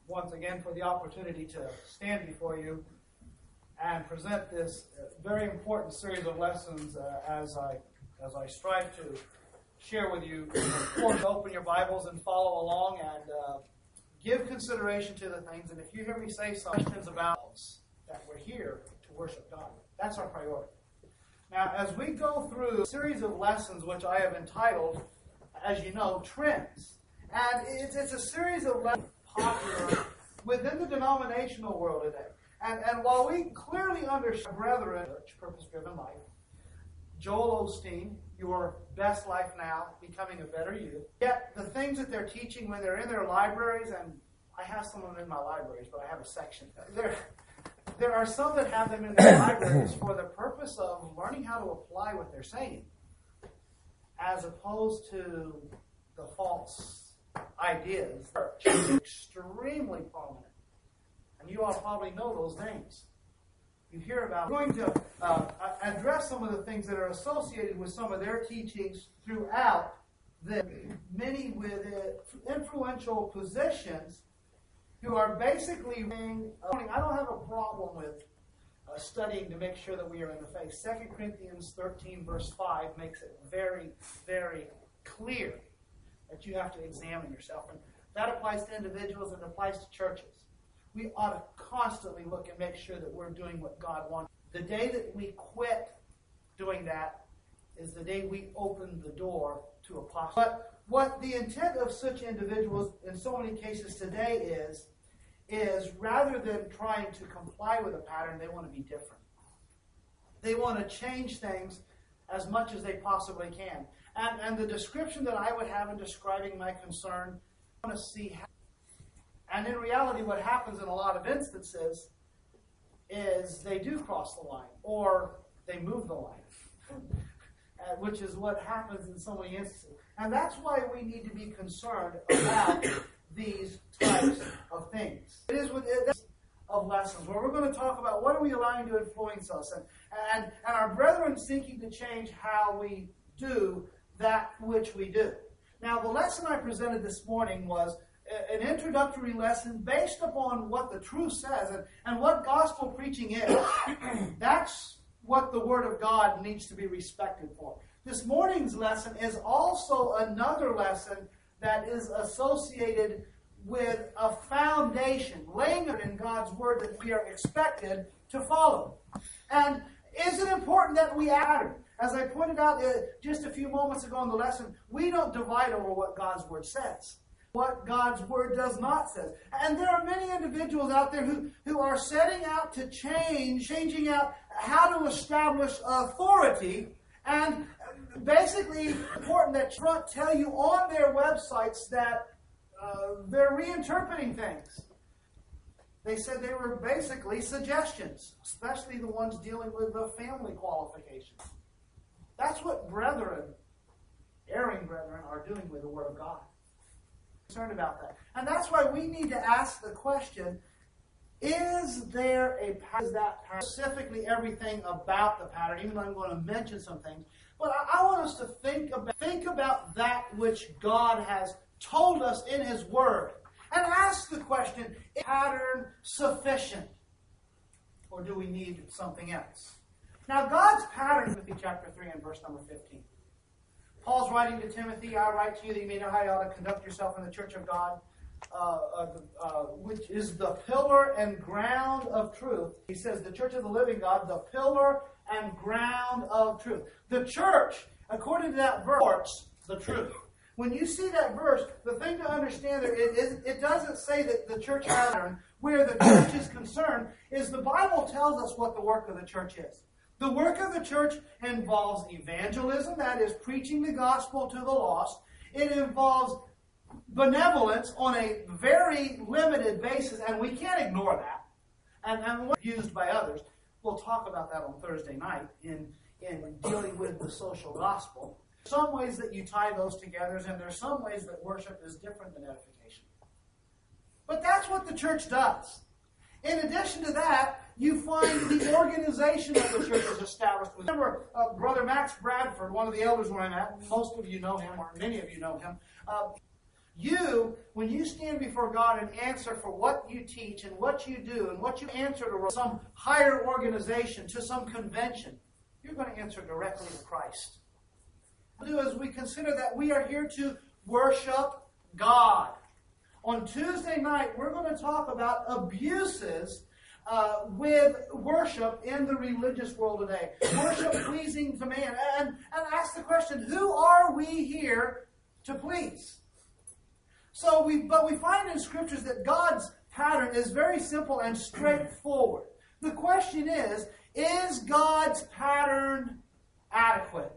once again for the opportunity to stand before you and present this very important series of lessons as I strive to share with you. Of course, open your Bibles and follow along and give consideration to the things. And if you hear me say some questions about that we're here to worship God, that's our priority. Now, as we go through a series of lessons which I have entitled, as you know, Trends. And it's a series of lessons popular within the denominational world today. And while we clearly understand, brethren, purpose-driven life, Joel Osteen, Your Best Life Now, Becoming a Better You, yet the things that they're teaching when they're in their libraries, and I have some of them in my libraries, but I have a section. There are some that have them in their libraries for the purpose of learning how to apply what they're saying, as opposed to the false ideas that are extremely prominent. And you all probably know those names. You hear about. We're going to address some of the things that are associated with some of their teachings throughout the many with influential positions who are basically saying, I don't have a problem with studying to make sure that we are in the faith. 2 Corinthians 13 verse 5 makes it very, very clear that you have to examine yourself. And that applies to individuals and applies to churches. We ought to constantly look and make sure that we're doing what God wants. The day that we quit doing that is the day we open the door to apostasy. But what the intent of such individuals in so many cases today is rather than trying to comply with a pattern, they want to be different. They want to change things as much as they possibly can. And the description that I would have in describing my concern, I want to see how. And in reality, what happens in a lot of instances is they do cross the line, or they move the line, which is what happens in so many instances. And that's why we need to be concerned about these types of things. It is of lessons where we're going to talk about what are we allowing to influence us, and our brethren seeking to change how we do that which we do. Now, the lesson I presented this morning was an introductory lesson based upon what the truth says and what gospel preaching is. That's what the Word of God needs to be respected for. This morning's lesson is also another lesson that is associated with a foundation, laying it in God's Word that we are expected to follow. And is it important that we add? As I pointed out just a few moments ago in the lesson, we don't divide over what God's Word says, what God's Word does not say. And there are many individuals out there who are setting out to changing out how to establish authority, and basically important that front tell you on their websites that they're reinterpreting things. They said they were basically suggestions, especially the ones dealing with the family qualifications. That's what brethren, erring brethren, are doing with the Word of God. I'm concerned about that. And that's why we need to ask the question, is there a pattern? Is that pattern? Specifically everything about the pattern, even though I'm going to mention some things. But I want us to think about that which God has told us in His Word. And ask the question, is the pattern sufficient? Or do we need something else? Now, God's pattern, Timothy chapter 3 and verse number 15. Paul's writing to Timothy, I write to you that you may know how you ought to conduct yourself in the church of God, which is the pillar and ground of truth. He says, the church of the living God, the pillar and ground of truth. The church, according to that verse, supports the truth. When you see that verse, the thing to understand there is it doesn't say that the church pattern, where the church is concerned, is the Bible tells us what the work of the church is. The work of the church involves evangelism, that is, preaching the gospel to the lost. It involves benevolence on a very limited basis, and we can't ignore that. And what's used by others. We'll talk about that on Thursday night in dealing with the social gospel. Some ways that you tie those together, and there's some ways that worship is different than edification. But that's what the church does. In addition to that, you find the organization of the church is established. Remember, Brother Max Bradford, one of the elders where I'm at, most of you know him, or many of you know him, When you stand before God and answer for what you teach and what you do and what you answer to some higher organization, to some convention, you're going to answer directly to Christ. As we consider that we are here to worship God. On Tuesday night, we're going to talk about abuses with worship in the religious world today. Worship pleasing to man. And ask the question, who are we here to please? But we find in Scriptures that God's pattern is very simple and straightforward. The question is God's pattern adequate?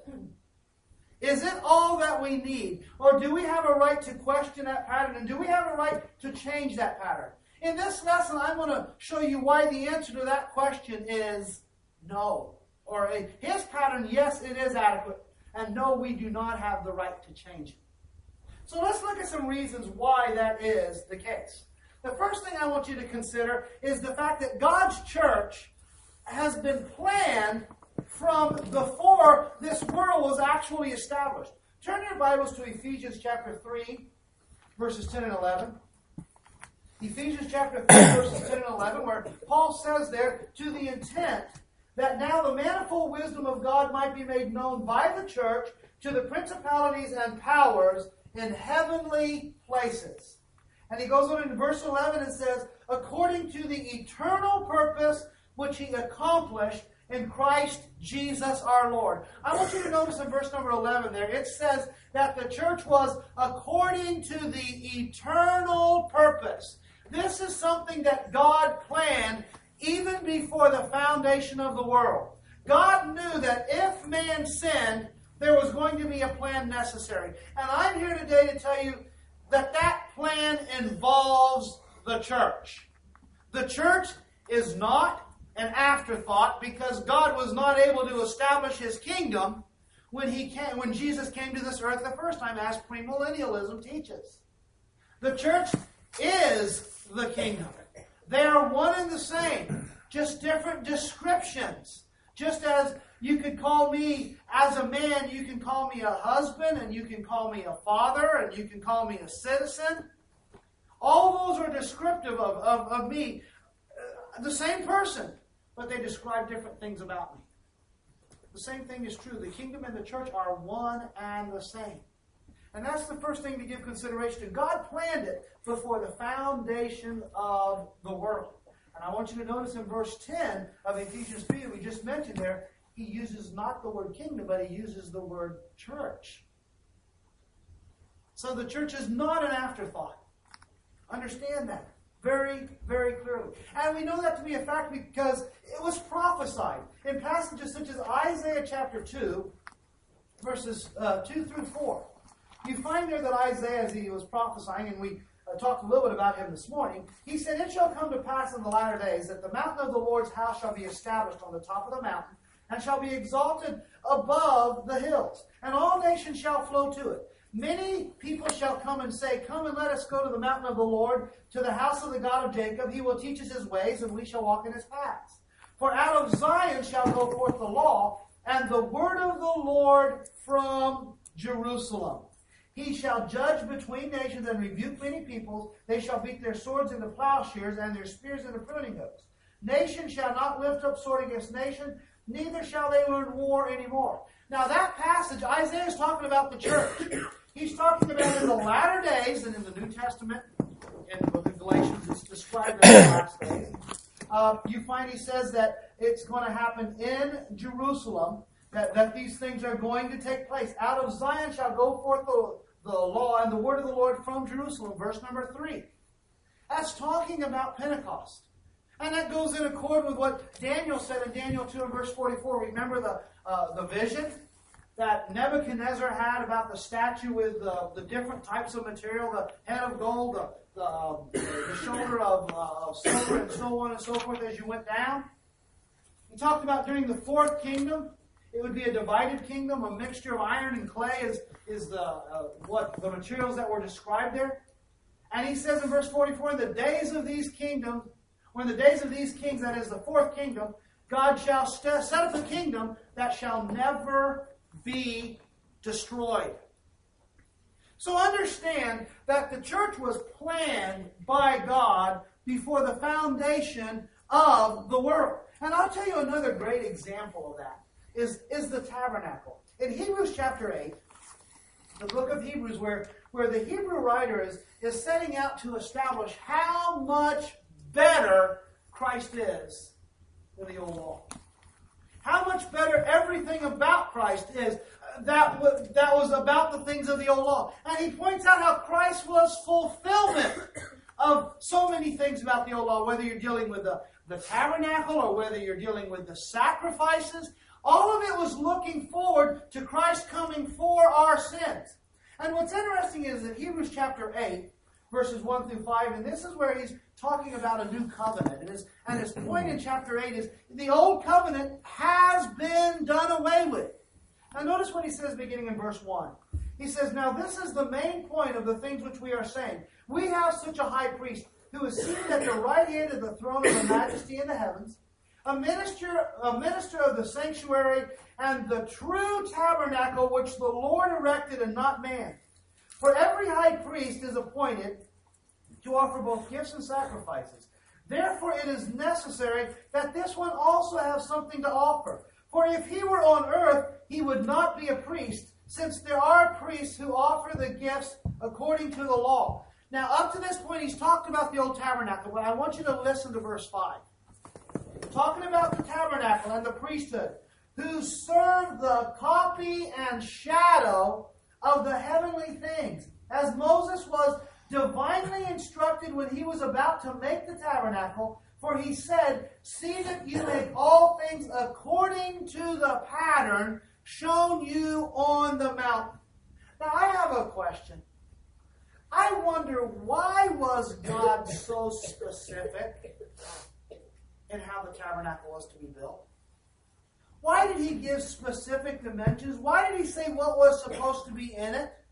Is it all that we need? Or do we have a right to question that pattern? And do we have a right to change that pattern? In this lesson, I'm going to show you why the answer to that question is no. Or his pattern, yes, it is adequate. And no, we do not have the right to change it. So let's look at some reasons why that is the case. The first thing I want you to consider is the fact that God's church has been planned from before this world was actually established. Turn your Bibles to Ephesians chapter 3, verses 10 and 11. Ephesians chapter 3, verses 10 and 11, where Paul says there, to the intent that now the manifold wisdom of God might be made known by the church to the principalities and powers in heavenly places. And he goes on in verse 11 and says, according to the eternal purpose which he accomplished in Christ Jesus our Lord. I want you to notice in verse number 11 there, it says that the church was according to the eternal purpose. This is something that God planned even before the foundation of the world. God knew that if man sinned, there was going to be a plan necessary. And I'm here today to tell you that that plan involves the church. The church is not an afterthought because God was not able to establish His kingdom when Jesus came to this earth the first time, as premillennialism teaches. The church is the kingdom. They are one and the same, just different descriptions. Just as you could call me as a man, you can call me a husband, and you can call me a father, and you can call me a citizen. All those are descriptive of me. The same person, but they describe different things about me. The same thing is true. The kingdom and the church are one and the same. And that's the first thing to give consideration to. God planned it before the foundation of the world. And I want you to notice in verse 10 of Ephesians 3 that we just mentioned there, he uses not the word kingdom, but he uses the word church. So the church is not an afterthought. Understand that very, very clearly. And we know that to be a fact because it was prophesied. In passages such as Isaiah chapter 2, verses 2 through 4. You find there that Isaiah, as he was prophesying, and we talked a little bit about him this morning, he said, it shall come to pass in the latter days that the mountain of the Lord's house shall be established on the top of the mountain, and shall be exalted above the hills, and all nations shall flow to it. Many people shall come and say, come and let us go to the mountain of the Lord, to the house of the God of Jacob. He will teach us his ways, and we shall walk in his paths. For out of Zion shall go forth the law, and the word of the Lord from Jerusalem. He shall judge between nations and rebuke many peoples. They shall beat their swords into plowshares and their spears into pruning hooks. Nation shall not lift up sword against nation, neither shall they learn war anymore. Now that passage, Isaiah is talking about the church. He's talking about in the latter days, and in the New Testament, in the book of Galatians, it's described as the last days. You find he says that it's going to happen in Jerusalem, that these things are going to take place. Out of Zion shall go forth the law and the word of the Lord from Jerusalem, verse number 3. That's talking about Pentecost. And that goes in accord with what Daniel said in Daniel 2 and verse 44. Remember the vision that Nebuchadnezzar had about the statue with the different types of material, the head of gold, the shoulder of silver, and so on and so forth as you went down. He talked about during the fourth kingdom, it would be a divided kingdom, a mixture of iron and clay is the materials that were described there. And he says in verse 44, in the days of these kingdoms, when the days of these kings, that is the fourth kingdom, God shall set up a kingdom that shall never be destroyed. So understand that the church was planned by God before the foundation of the world. And I'll tell you another great example of that is the tabernacle. In Hebrews chapter 8, the book of Hebrews, where the Hebrew writer is setting out to establish how much better Christ is than the old law. How much better everything about Christ is that was about the things of the old law. And he points out how Christ was fulfillment of so many things about the old law, whether you're dealing with the tabernacle or whether you're dealing with the sacrifices. All of it was looking forward to Christ coming for our sins. And what's interesting is that Hebrews chapter 8, verses 1 through 5, and this is where he's talking about a new covenant. And his point in chapter 8 is the old covenant has been done away with. Now notice what he says beginning in verse 1. He says, "Now this is the main point of the things which we are saying. We have such a high priest who is seated at the right hand of the throne of the majesty in the heavens, a minister of the sanctuary and the true tabernacle which the Lord erected and not man. For every high priest is appointed to offer both gifts and sacrifices. Therefore it is necessary that this one also have something to offer. For if he were on earth, he would not be a priest, since there are priests who offer the gifts according to the law." Now, up to this point, he's talked about the old tabernacle, but I want you to listen to verse 5. Talking about the tabernacle and the priesthood, who serve the copy and shadow of the heavenly things, as Moses was divinely instructed when he was about to make the tabernacle, for he said, "See that you make all things according to the pattern shown you on the mountain." Now I have a question. I wonder, why was God so specific in how the tabernacle was to be built? Why did he give specific dimensions? Why did he say what was supposed to be in it?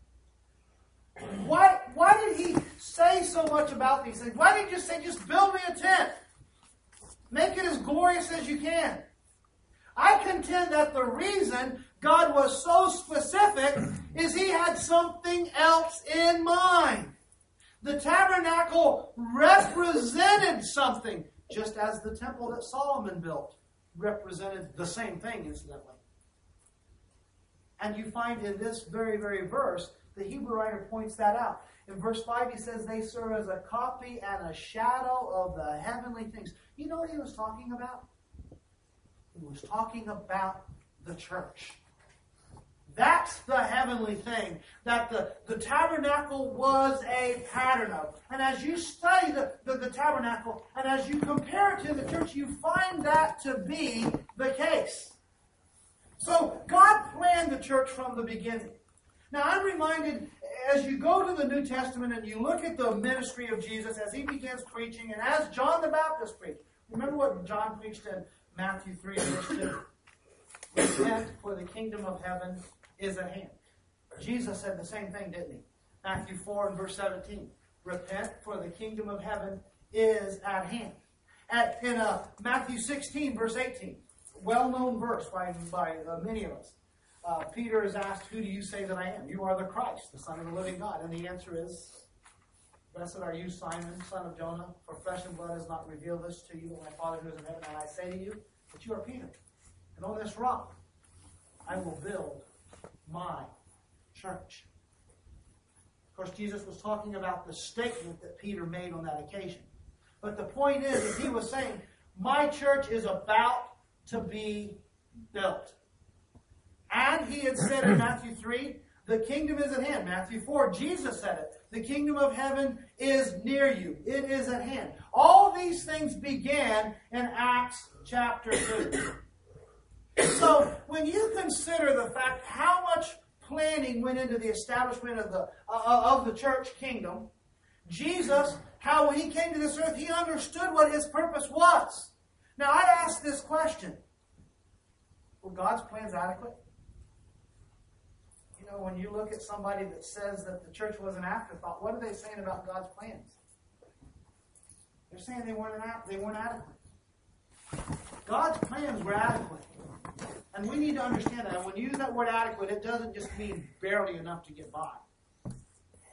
Why did he say so much about these things? Why did he just say, "Just build me a tent. Make it as glorious as you can"? I contend that the reason God was so specific is he had something else in mind. The tabernacle represented something, just as the temple that Solomon built represented the same thing, incidentally. And you find in this very, very verse, the Hebrew writer points that out. In verse 5, he says they serve as a copy and a shadow of the heavenly things. You know what he was talking about? He was talking about the church. That's the heavenly thing that the tabernacle was a pattern of. And as you study the tabernacle and as you compare it to the church, you find that to be the case. So God planned the church from the beginning. Now I'm reminded, as you go to the New Testament and you look at the ministry of Jesus as he begins preaching and as John the Baptist preached. Remember what John preached in Matthew 3, verse 2. "Repent, for the kingdom of heaven is at hand." Jesus said the same thing, didn't he? Matthew 4 and verse 17. "Repent, for the kingdom of heaven is at hand." In Matthew 16, verse 18, well-known verse by many of us. Peter is asked, "Who do you say that I am?" "You are the Christ, the Son of the living God." And the answer is, "Blessed are you, Simon, son of Jonah, for flesh and blood has not revealed this to you, but my Father who is in heaven. And I say to you that you are Peter. And on this rock I will build my church." Of course, Jesus was talking about the statement that Peter made on that occasion. But the point is that he was saying, my church is about to be built. And he had said in Matthew 3, the kingdom is at hand. Matthew 4, Jesus said it. The kingdom of heaven is near you. It is at hand. All these things began in Acts chapter 2. So when you consider the fact how much planning went into the establishment of the church kingdom, Jesus, how when he came to this earth, he understood what his purpose was. Now I ask this question. Were God's plans adequate? You know, when you look at somebody that says that the church was an afterthought, what are they saying about God's plans? They're saying they weren't adequate. God's plans were adequate. And we need to understand that. And when you use that word adequate, it doesn't just mean barely enough to get by.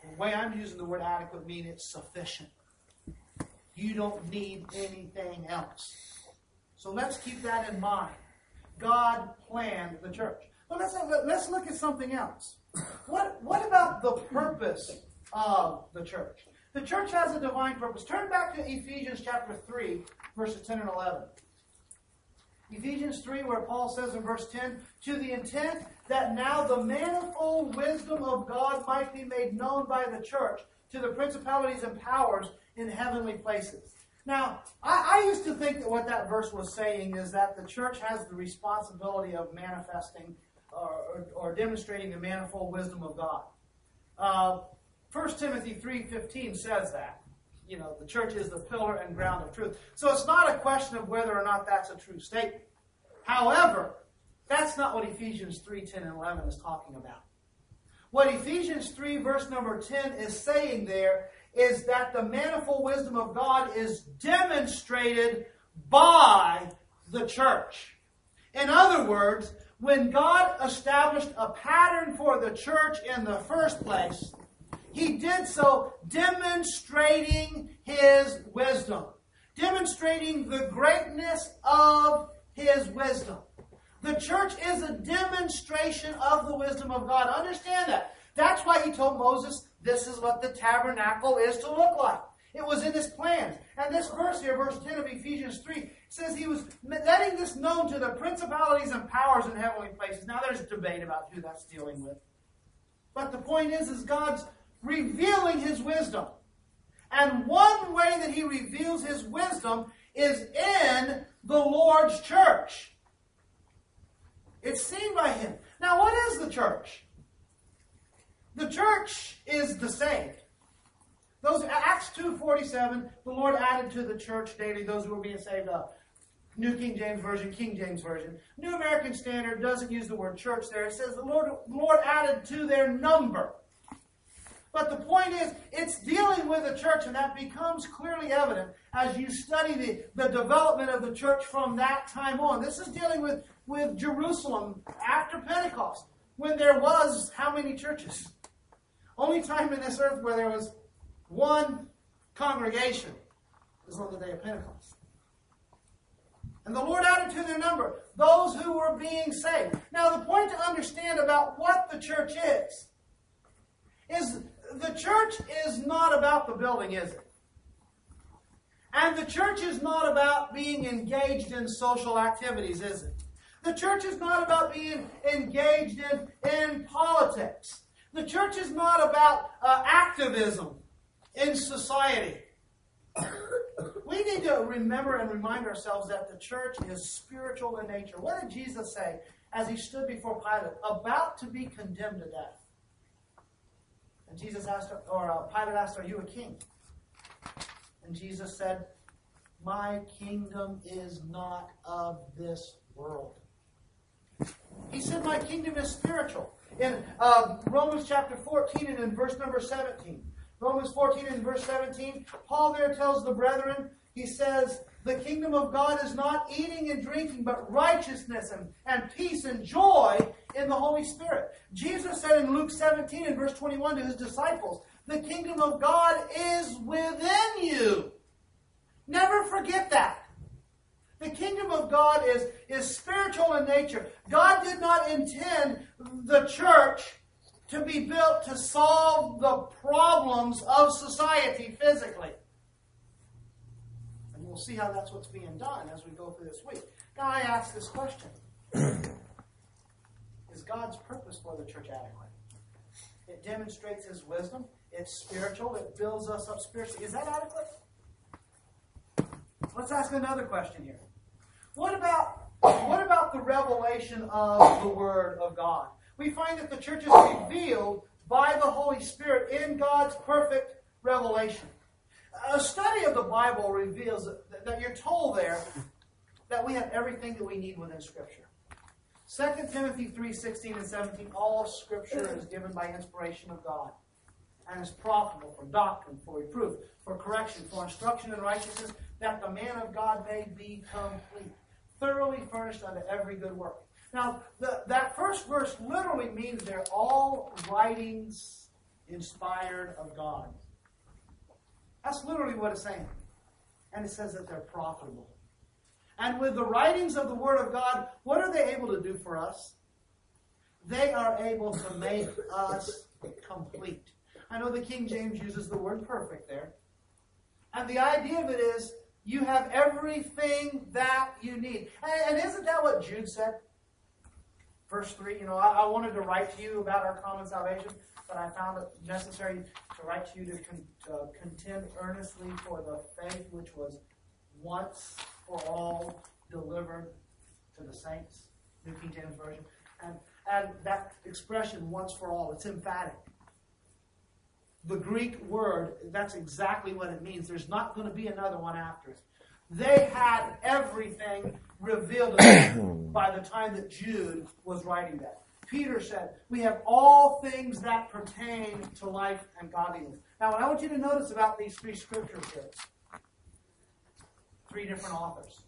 The way I'm using the word adequate means it's sufficient. You don't need anything else. So let's keep that in mind. God planned the church. But let's look at something else. What about the purpose of the church? The church has a divine purpose. Turn back to Ephesians chapter 3, verses 10 and 11. Ephesians 3, where Paul says in verse 10, to the intent that now the manifold wisdom of God might be made known by the church to the principalities and powers in heavenly places. Now, I used to think that what that verse was saying is that the church has the responsibility of manifesting or demonstrating the manifold wisdom of God. 1 Timothy 3:15 says that. You know, the church is the pillar and ground of truth. So it's not a question of whether or not that's a true statement. However, that's not what Ephesians 3:10 and 11 is talking about. What Ephesians 3 verse number 10 is saying there is that the manifold wisdom of God is demonstrated by the church. In other words, when God established a pattern for the church in the first place, He did so demonstrating His wisdom, demonstrating the greatness of His wisdom. The church is a demonstration of the wisdom of God. Understand that. That's why He told Moses, this is what the tabernacle is to look like. It was in His plans. And this verse here, verse 10 of Ephesians 3, says He was letting this known to the principalities and powers in heavenly places. Now there's a debate about who that's dealing with. But the point is God's revealing His wisdom. And one way that He reveals His wisdom is in the Lord's church. It's seen by Him. Now, what is the church? The church is the saved. Those Acts 2:47, the Lord added to the church daily those who were being saved up. New King James Version, King James Version. New American Standard doesn't use the word church there. It says the Lord added to their number. But the point is, it's dealing with the church, and that becomes clearly evident as you study the development of the church from that time on. This is dealing with Jerusalem after Pentecost, when there was how many churches? Only time in this earth where there was one congregation was on the day of Pentecost. And the Lord added to their number those who were being saved. Now, the point to understand about what the church is the church is not about the building, is it? And the church is not about being engaged in social activities, is it? The church is not about being engaged in politics. The church is not about activism in society. We need to remember and remind ourselves that the church is spiritual in nature. What did Jesus say as He stood before Pilate, about to be condemned to death? And Jesus asked, Pilate asked, "Are you a king?" And Jesus said, "My kingdom is not of this world." He said, "My kingdom is spiritual." In Romans chapter 14 and in verse number 17. Romans 14 and verse 17, Paul there tells the brethren, he says, the kingdom of God is not eating and drinking, but righteousness and peace and joy in the Holy Spirit. Jesus said in Luke 17 and verse 21 to His disciples, the kingdom of God is within you. Never forget that. The kingdom of God is spiritual in nature. God did not intend the church to be built to solve the problems of society physically. And we'll see how that's what's being done as we go through this week. Now I ask this question. Is God's purpose for the church adequate? It demonstrates His wisdom. It's spiritual. It builds us up spiritually. Is that adequate? Let's ask another question here. What about the revelation of the Word of God? We find that the church is revealed by the Holy Spirit in God's perfect revelation. A study of the Bible reveals that you're told there that we have everything that we need within Scripture. 2 Timothy 3:16 and 17, all Scripture is given by inspiration of God and is profitable for doctrine, for reproof, for correction, for instruction in righteousness, that the man of God may be complete, thoroughly furnished unto every good work. Now, that first verse literally means they're all writings inspired of God. That's literally what it's saying. And it says that they're profitable. And with the writings of the Word of God, what are they able to do for us? They are able to make us complete. I know the King James uses the word perfect there. And the idea of it is, you have everything that you need. And isn't that what Jude said? Verse 3, I wanted to write to you about our common salvation, but I found it necessary to write to you to contend earnestly for the faith which was once for all delivered to the saints. New King James Version. And that expression, once for all, it's emphatic. The Greek word, that's exactly what it means. There's not going to be another one after it. They had everything revealed to them by the time that Jude was writing that. Peter said, we have all things that pertain to life and godliness. Now, what I want you to notice about these three scriptures here, three different authors,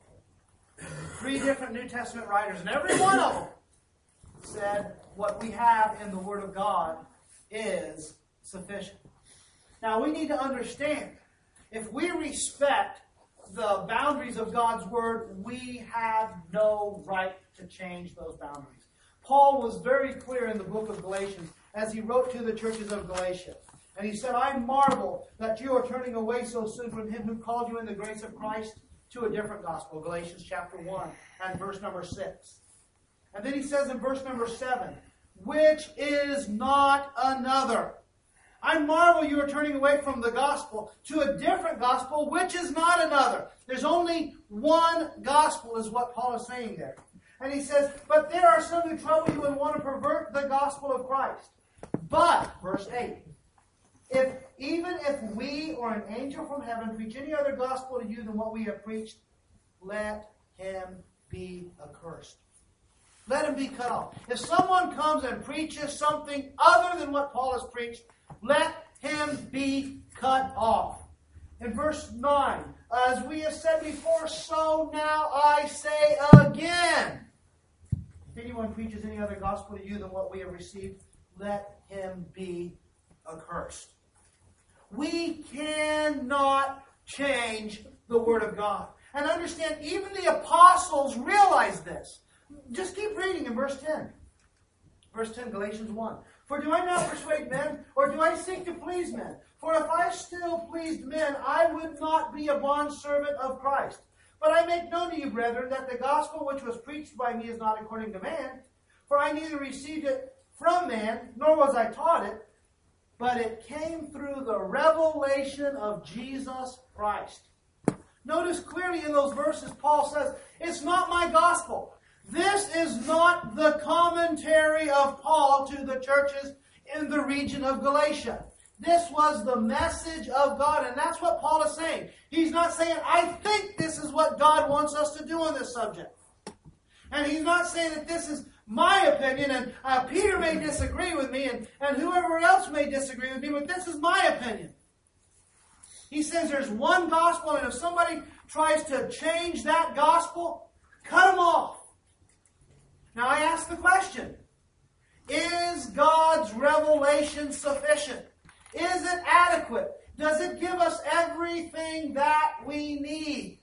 three different New Testament writers, and every one of them said what we have in the Word of God is sufficient. Now, we need to understand, if we respect the boundaries of God's Word, we have no right to change those boundaries. Paul was very clear in the book of Galatians as he wrote to the churches of Galatia. And he said, I marvel that you are turning away so soon from him who called you in the grace of Christ to a different gospel. Galatians chapter 1 and verse number 6. And then he says in verse number 7, which is not another. I marvel you are turning away from the gospel to a different gospel, which is not another. There's only one gospel is what Paul is saying there. And he says, but there are some who trouble you and want to pervert the gospel of Christ. But, verse 8, even if we or an angel from heaven preach any other gospel to you than what we have preached, let him be accursed. Let him be cut off. If someone comes and preaches something other than what Paul has preached, let him be cut off. In verse 9, as we have said before, so now I say again. If anyone preaches any other gospel to you than what we have received, let him be accursed. We cannot change the Word of God. And understand, even the apostles realized this. Just keep reading in verse 10. Verse 10, Galatians 1. For do I not persuade men, or do I seek to please men? For if I still pleased men, I would not be a bondservant of Christ. But I make known to you, brethren, that the gospel which was preached by me is not according to man. For I neither received it from man, nor was I taught it, but it came through the revelation of Jesus Christ. Notice clearly in those verses, Paul says, it's not my gospel. This is not the commentary of Paul to the churches in the region of Galatia. This was the message of God, and that's what Paul is saying. He's not saying, I think this is what God wants us to do on this subject. And he's not saying that this is my opinion, and Peter may disagree with me, and whoever else may disagree with me, but this is my opinion. He says there's one gospel, and if somebody tries to change that gospel, cut them off. Now I ask the question, is God's revelation sufficient? Is it adequate? Does it give us everything that we need?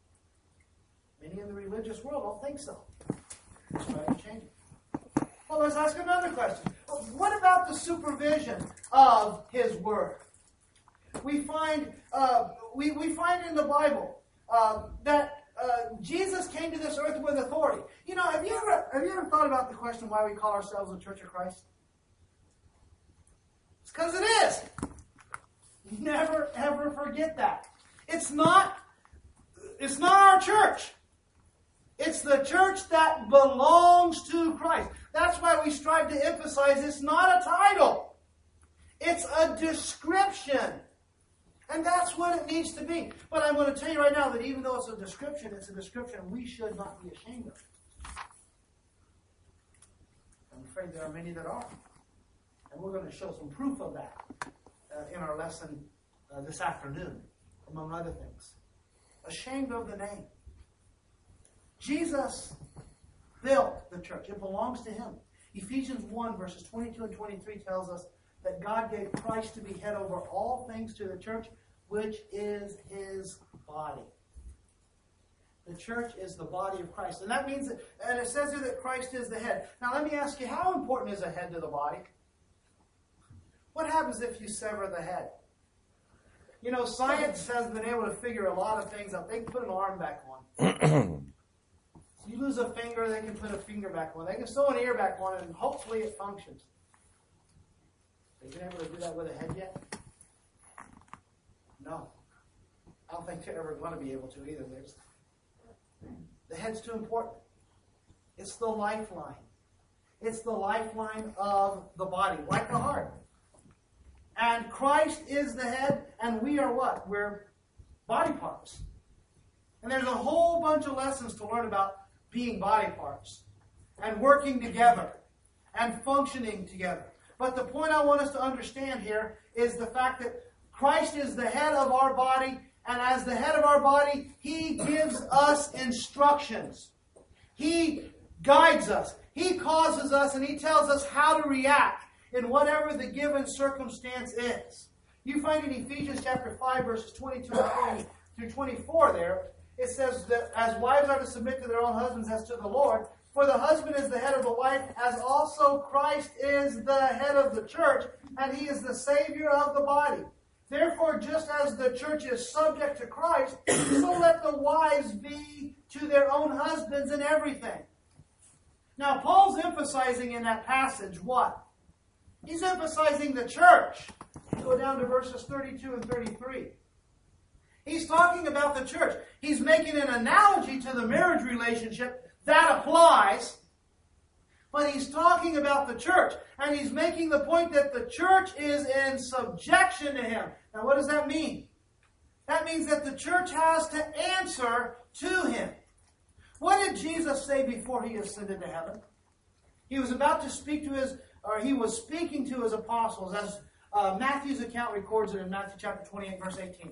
Many in the religious world don't think so. Let's try to change it. Well, let's ask another question. What about the supervision of His Word? We find in the Bible that Jesus came to this earth with authority. You know, have you ever thought about the question why we call ourselves the Church of Christ? It's because it is. Never ever forget that. It's not our church. It's the church that belongs to Christ. That's why we strive to emphasize it's not a title. It's a description. And that's what it needs to be. But I'm going to tell you right now that even though it's a description we should not be ashamed of. I'm afraid there are many that are. And we're going to show some proof of that in our lesson this afternoon, among other things. Ashamed of the name. Jesus built the church. It belongs to Him. Ephesians 1 verses 22 and 23 tells us that God gave Christ to be head over all things to the church, which is his body. The church is the body of Christ. And that means that, and it says here that Christ is the head. Now let me ask you, how important is a head to the body? What happens if you sever the head? You know, science has been able to figure a lot of things out. They can put an arm back on. You lose a finger, they can put a finger back on. They can sew an ear back on, and hopefully it functions. Have you been able to do that with a head yet? No. I don't think they're ever going to be able to either. The head's too important. It's the lifeline. It's the lifeline of the body, like the heart. And Christ is the head, and we are what? We're body parts. And there's a whole bunch of lessons to learn about being body parts and working together and functioning together. But the point I want us to understand here is the fact that Christ is the head of our body, and as the head of our body, he gives us instructions. He guides us. He causes us, and he tells us how to react in whatever the given circumstance is. You find in Ephesians chapter 5, verses 22 and 20 through 24 there, it says that as wives are to submit to their own husbands as to the Lord, for the husband is the head of the wife, as also Christ is the head of the church, and he is the Savior of the body. Therefore, just as the church is subject to Christ, so let the wives be to their own husbands in everything. Now, Paul's emphasizing in that passage what? He's emphasizing the church. Go down to verses 32 and 33. He's talking about the church. He's making an analogy to the marriage relationship. That applies. But he's talking about the church. And he's making the point that the church is in subjection to him. Now what does that mean? That means that the church has to answer to him. What did Jesus say before he ascended to heaven? He was about to speak to he was speaking to his apostles, as Matthew's account records it in Matthew chapter 28, verse 18.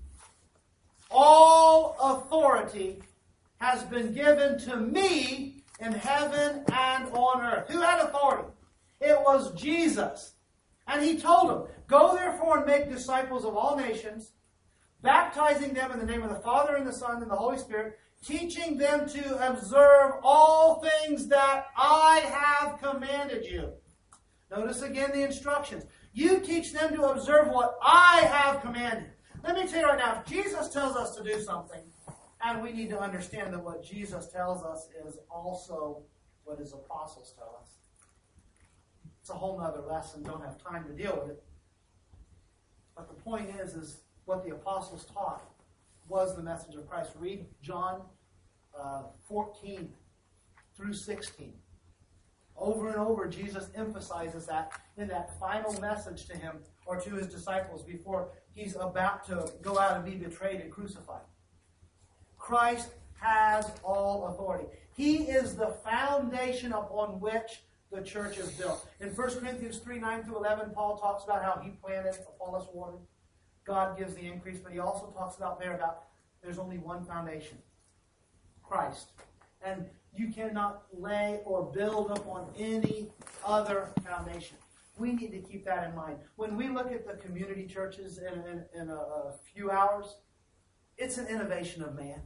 All authority has been given to me in heaven and on earth. Who had authority? It was Jesus. And he told them, go therefore and make disciples of all nations, baptizing them in the name of the Father and the Son and the Holy Spirit, teaching them to observe all things that I have commanded you. Notice again the instructions. You teach them to observe what I have commanded. Let me tell you right now, if Jesus tells us to do something, and we need to understand that what Jesus tells us is also what his apostles tell us. It's a whole other lesson. Don't have time to deal with it. But the point is what the apostles taught was the message of Christ. Read John 14 through 16. Over and over, Jesus emphasizes that in that final message to him or to his disciples before he's about to go out and be betrayed and crucified. Christ has all authority. He is the foundation upon which the church is built. In 1 Corinthians 3, 9 through 11, Paul talks about how he planted, Apollos watered. God gives the increase, but he also talks about there's only one foundation. Christ. And you cannot lay or build upon any other foundation. We need to keep that in mind. When we look at the community churches in a few hours, it's an innovation of man.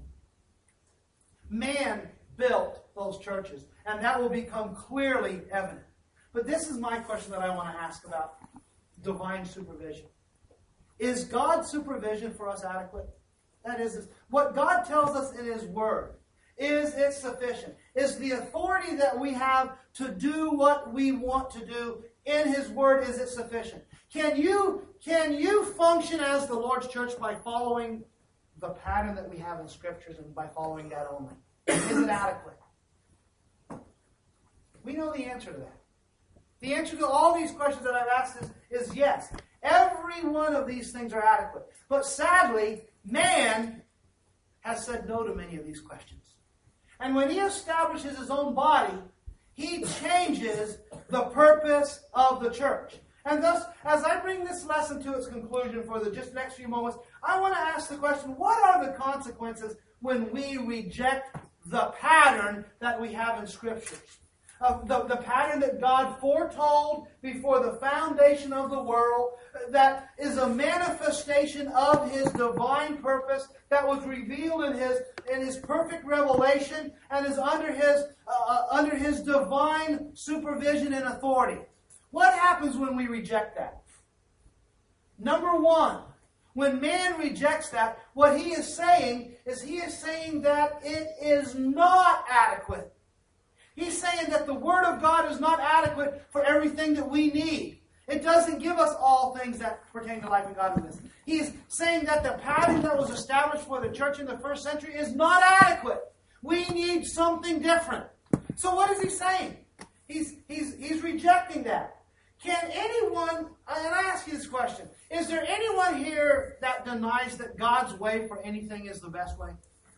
Man built those churches, and that will become clearly evident. But this is my question that I want to ask about divine supervision. Is God's supervision for us adequate? That is, what God tells us in his word, is it sufficient? Is the authority that we have to do what we want to do in his word, is it sufficient? Can you function as the Lord's church by following the pattern that we have in scriptures and by following that only? Is it adequate? We know the answer to that. The answer to all these questions that I've asked is yes. Every one of these things are adequate. But sadly, man has said no to many of these questions. And when he establishes his own body, he changes the purpose of the church. And thus, as I bring this lesson to its conclusion for the just next few moments, I want to ask the question, what are the consequences when we reject the pattern that we have in Scriptures? the pattern that God foretold before the foundation of the world, that is a manifestation of His divine purpose that was revealed in His perfect revelation and is under His divine supervision and authority. What happens when we reject that? Number one, when man rejects that, what he is saying that it is not adequate. He's saying that the Word of God is not adequate for everything that we need. It doesn't give us all things that pertain to life and godliness. He's saying that the pattern that was established for the church in the first century is not adequate. We need something different. So what is he saying? He's rejecting that. Can anyone, and I ask you this question, is there anyone here that denies that God's way for anything is the best way?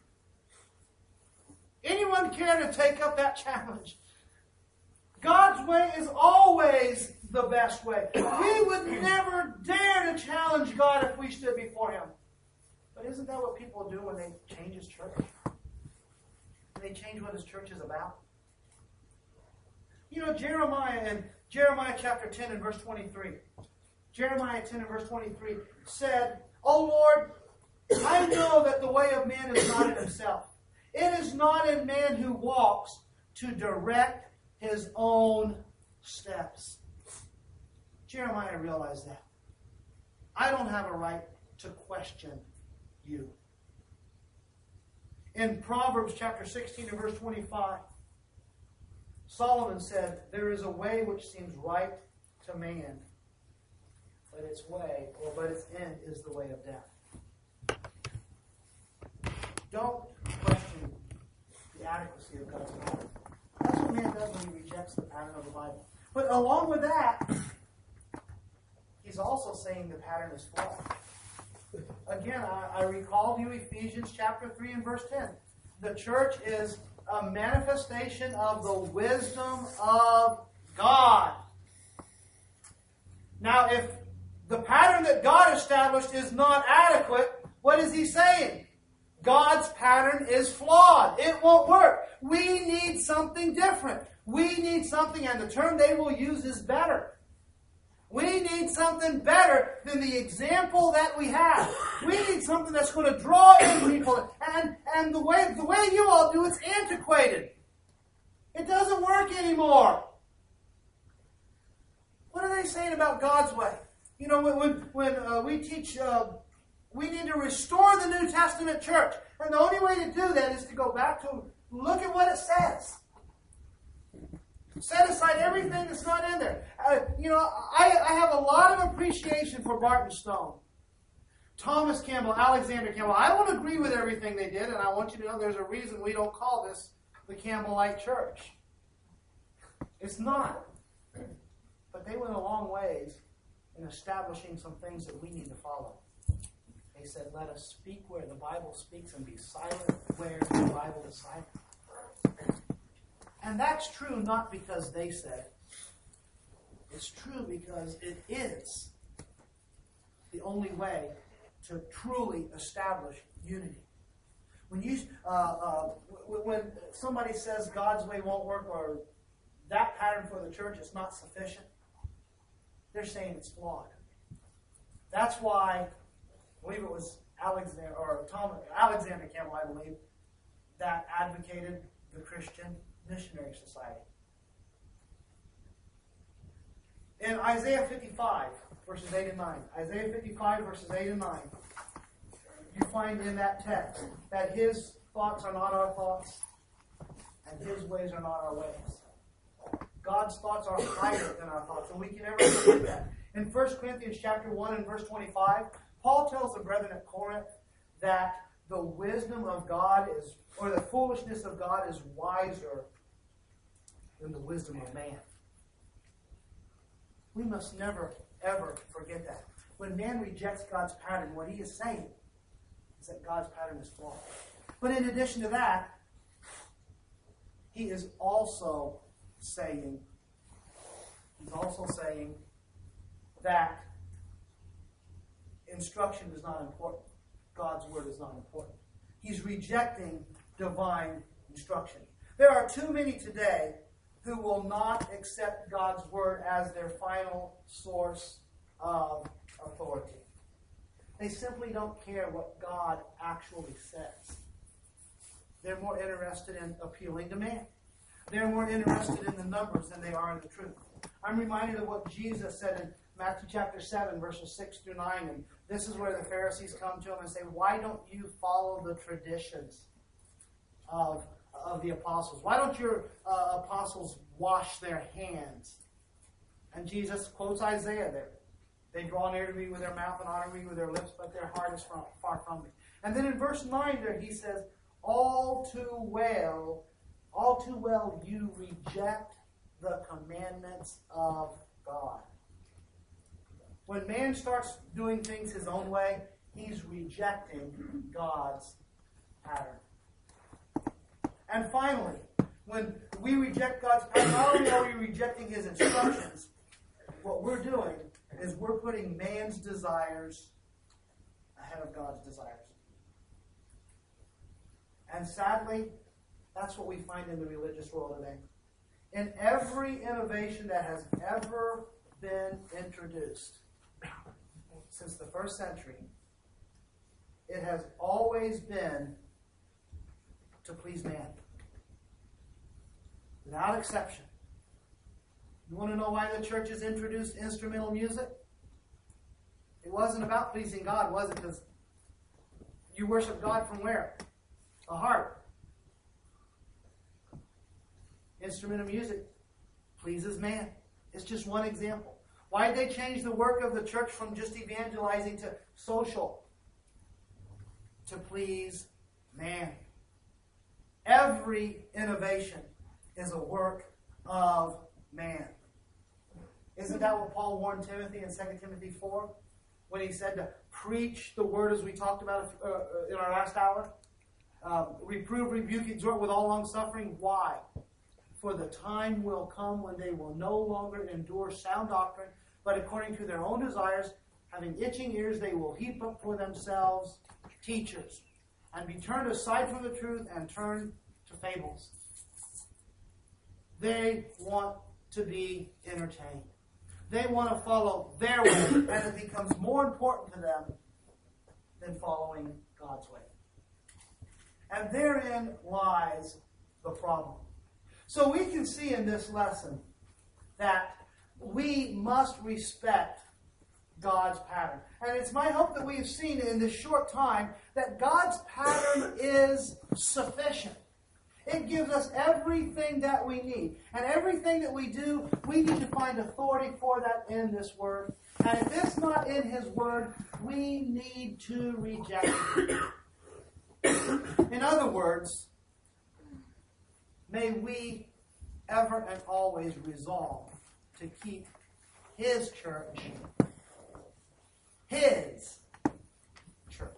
Anyone care to take up that challenge? God's way is always the best way. We would never dare to challenge God if we stood before Him. But isn't that what people do when they change His church? When they change what His church is about? You know, Jeremiah chapter 10 and verse 23. Jeremiah 10 and verse 23 said, "O Lord, I know that the way of man is not in himself. It is not in man who walks to direct his own steps." Jeremiah realized that. I don't have a right to question you. In Proverbs chapter 16 and verse 25, Solomon said, "There is a way which seems right to man, but its end is the way of death." Don't question the adequacy of God's pattern. That's what man does when he rejects the pattern of the Bible. But along with that, he's also saying the pattern is flawed. Again, I recall to you Ephesians chapter 3 and verse 10. The church is a manifestation of the wisdom of God. Now, if the pattern that God established is not adequate, what is he saying? God's pattern is flawed. It won't work. We need something different. We need something, and the term they will use is better. We need something better than the example that we have. We need something that's going to draw in people. And the way you all do it's antiquated. It doesn't work anymore. What are they saying about God's way? You know, when we teach, we need to restore the New Testament church. And the only way to do that is to go back to look at what it says. Set aside everything that's not in there. I have a lot of appreciation for Barton Stone, Thomas Campbell, Alexander Campbell. I don't agree with everything they did, and I want you to know there's a reason we don't call this the Campbellite Church. It's not. But they went a long ways in establishing some things that we need to follow. They said, let us speak where the Bible speaks and be silent where the Bible is silent. And that's true not because they said it. It's true because it is the only way to truly establish unity. When somebody says God's way won't work or that pattern for the church is not sufficient, they're saying it's flawed. That's why, I believe it was Alexander Campbell, I believe, that advocated the Christian Missionary Society. In Isaiah 55, verses 8 and 9, Isaiah 55, verses 8 and 9, you find in that text that His thoughts are not our thoughts, and His ways are not our ways. God's thoughts are higher than our thoughts, and we can never forget that. In 1 Corinthians chapter 1 and verse 25, Paul tells the brethren at Corinth that the wisdom of God or the foolishness of God is wiser than the wisdom of man. We must never, ever forget that. When man rejects God's pattern, what he is saying is that God's pattern is flawed. But in addition to that, he is also saying that instruction is not important. God's word is not important. He's rejecting divine instruction. There are too many today who will not accept God's word as their final source of authority. They simply don't care what God actually says. They're more interested in appealing to man. They're more interested in the numbers than they are in the truth. I'm reminded of what Jesus said in Matthew chapter 7, verses 6 through 9. And this is where the Pharisees come to him and say, why don't you follow the traditions of the apostles? Why don't your apostles wash their hands? And Jesus quotes Isaiah there. They draw near to me with their mouth and honor me with their lips, but their heart is far from me. And then in verse 9 there he says, all too well you reject the commandments of God. When man starts doing things his own way, he's rejecting God's pattern. And finally, when we reject God's pattern, not only are we rejecting his instructions, what we're doing is we're putting man's desires ahead of God's desires. And sadly, that's what we find in the religious world today. In every innovation that has ever been introduced since the first century, it has always been to please man. Without exception. You want to know why the churches introduced instrumental music? It wasn't about pleasing God, was it? Because you worship God from where? A heart. Instrumental music pleases man. It's just one example. Why did they change the work of the church from just evangelizing to social? To please man. Every innovation is a work of man. Isn't that what Paul warned Timothy in 2 Timothy 4? When he said to preach the word as we talked about in our last hour? Reprove, rebuke, exhort with all long suffering. Why? For the time will come when they will no longer endure sound doctrine, but according to their own desires, having itching ears, they will heap up for themselves teachers, and be turned aside from the truth and turn to fables. They want to be entertained. They want to follow their way, and it becomes more important to them than following God's way. And therein lies the problem. So we can see in this lesson that we must respect God's pattern. And it's my hope that we have seen in this short time that God's pattern is sufficient. It gives us everything that we need. And everything that we do, we need to find authority for that in this Word. And if it's not in His Word, we need to reject it. In other words, may we ever and always resolve to keep His church His church.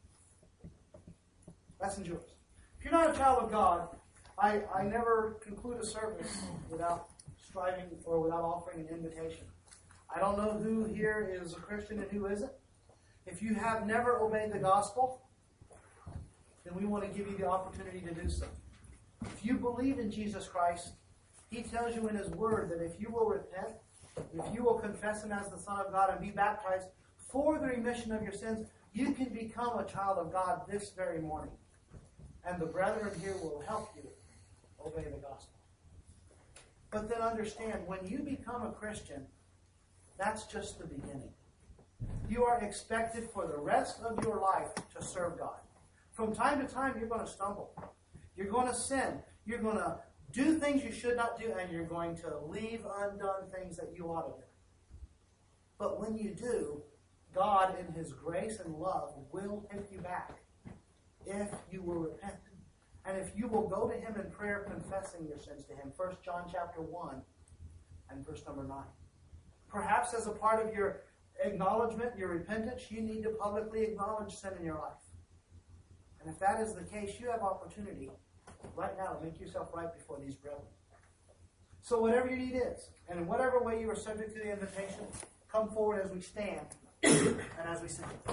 Lesson's yours. If you're not a child of God, I never conclude a service without striving or without offering an invitation. I don't know who here is a Christian and who isn't. If you have never obeyed the gospel, then we want to give you the opportunity to do so. If you believe in Jesus Christ, He tells you in His Word that if you will repent, if you will confess Him as the Son of God and be baptized for the remission of your sins, you can become a child of God this very morning. And the brethren here will help you obey the gospel. But then understand, when you become a Christian, that's just the beginning. You are expected for the rest of your life to serve God. From time to time, you're going to stumble. You're going to sin. You're going to do things you should not do, and you're going to leave undone things that you ought to do. But when you do, God, in His grace and love, will take you back if you will repent. And if you will go to Him in prayer, confessing your sins to Him. 1 John chapter 1 and verse number 9. Perhaps as a part of your acknowledgement, your repentance, you need to publicly acknowledge sin in your life. And if that is the case, you have opportunity right now to make yourself right before these brethren. So whatever your need is, and in whatever way you are subject to the invitation, come forward as we stand and as we sing.